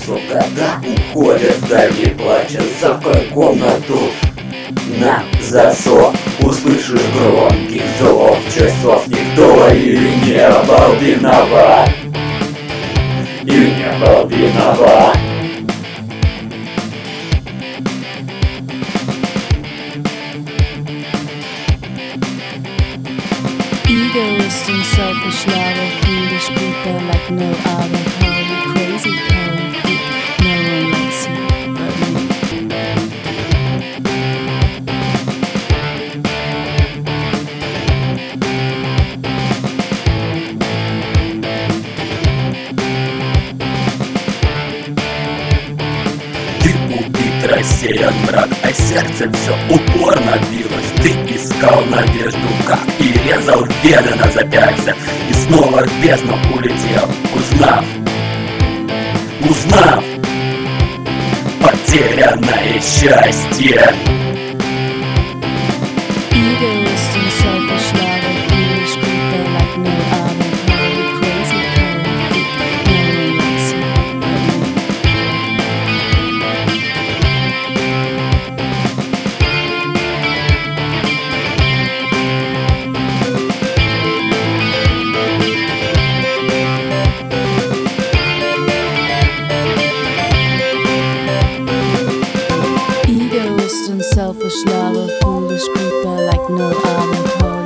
года уходят вдали, плача за комнату на засов. Услышишь громких зов, часов никто или не был виноват, или не был виноват. Egoist and selfish lover, foolish creeper like no other. Call you crazy, call you freak. No one likes you but me. Ты убит, рассеян мрак, а сердце все упорно билось. Ты искал надежду как и резал вены на запястьях, и снова в бездну улетел, узнав потерянное счастье. Egoist and selfish lover, foolish creeper like no other. Call you crazy, call you freak. No one likes you but me. Egoist and selfish lover, foolish creeper like no other. Call